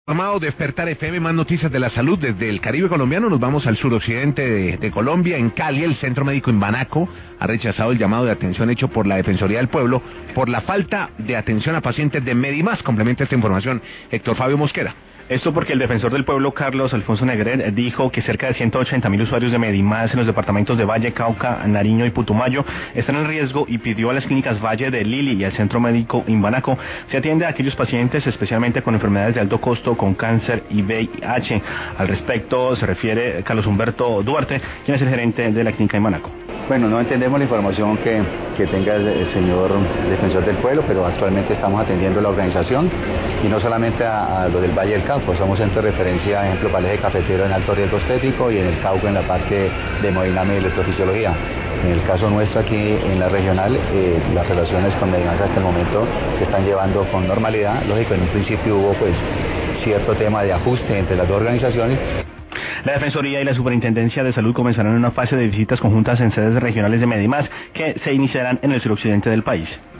Amado Despertar FM, más noticias de la salud desde el Caribe colombiano. Nos vamos al suroccidente de Colombia. En Cali, el Centro Médico Imbanaco ha rechazado el llamado de atención hecho por la Defensoría del Pueblo por la falta de atención a pacientes de Medimás. Complementa esta información Héctor Fabio Mosquera. Esto porque el defensor del pueblo, Carlos Alfonso Negret, dijo que cerca de 180.000 usuarios de Medimás en los departamentos de Valle, Cauca, Nariño y Putumayo están en riesgo y pidió a las clínicas Valle de Lili y al Centro Médico Imbanaco se atiende a aquellos pacientes especialmente con enfermedades de alto costo, con cáncer y VIH. Al respecto se refiere Carlos Humberto Duarte, quien es el gerente de la clínica Imbanaco. Bueno, no entendemos la información que tenga el señor defensor del pueblo, pero actualmente estamos atendiendo la organización y no solamente a lo del Valle del Cauca. Somos centro de referencia, ejemplo, para el eje cafetero en alto riesgo estético y en el Cauca en la parte de hemodinamia y electrofisiología. En el caso nuestro aquí en la regional, las relaciones con Medimás hasta el momento se están llevando con normalidad. Lógico, en un principio hubo pues cierto tema de ajuste entre las dos organizaciones. La Defensoría y la Superintendencia de Salud comenzarán una fase de visitas conjuntas en sedes regionales de Medimás que se iniciarán en el suroccidente del país.